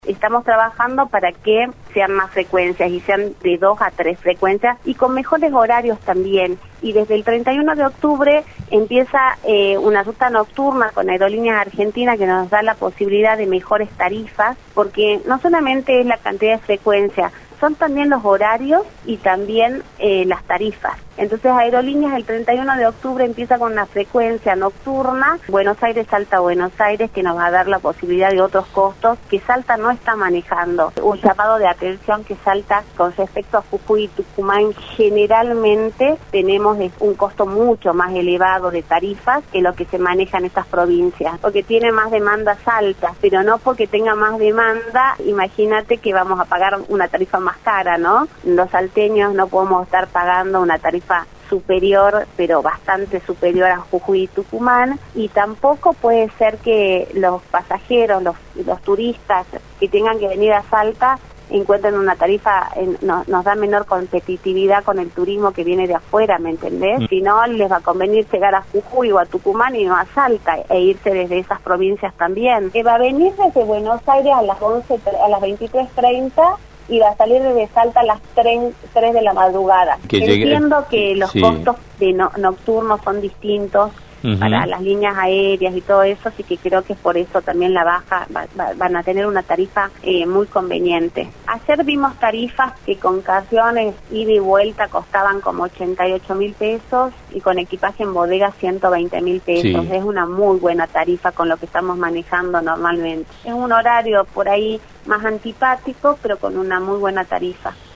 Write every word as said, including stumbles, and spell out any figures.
Estamos trabajando para que sean más frecuencias y sean de dos a tres frecuencias y con mejores horarios también. Y desde el treinta y uno de octubre empieza eh, una ruta nocturna con Aerolíneas Argentinas que nos da la posibilidad de mejores tarifas, porque no solamente es la cantidad de frecuencias, son también los horarios y también eh, las tarifas. Entonces Aerolíneas el treinta y uno de octubre empieza con una frecuencia nocturna, Buenos Aires, Salta, Buenos Aires, que nos va a dar la posibilidad de otros costos que Salta no está manejando. Un llamado de atención que Salta con respecto a Jujuy y Tucumán generalmente tenemos un costo mucho más elevado de tarifas que lo que se maneja en estas provincias, porque tiene más demanda Salta, pero no porque tenga más demanda, imagínate que vamos a pagar una tarifa más cara, ¿no? Los salteños no podemos estar pagando una tarifa superior, pero bastante superior a Jujuy y Tucumán, y tampoco puede ser que los pasajeros, los, los turistas que tengan que venir a Salta encuentren una tarifa, en, no, nos da menor competitividad con el turismo que viene de afuera, ¿me entendés? Mm. Si no, les va a convenir llegar a Jujuy o a Tucumán y no a Salta, e irse desde esas provincias también. Que va a venir desde Buenos Aires a las once, a las veintitrés treinta y va a salir desde Salta a las tres de la madrugada. Que Entiendo llegue... que los sí. costos de no, nocturnos son distintos uh-huh. para las líneas aéreas y todo eso, así que creo que por eso también la baja va, va, van a tener una tarifa eh, muy conveniente. Ayer vimos tarifas que con canciones ida y vuelta costaban como ochenta y ocho mil pesos y con equipaje en bodega ciento veinte mil pesos. Sí. Es una muy buena tarifa con lo que estamos manejando normalmente. Es un horario por ahí más antipático, pero con una muy buena tarifa.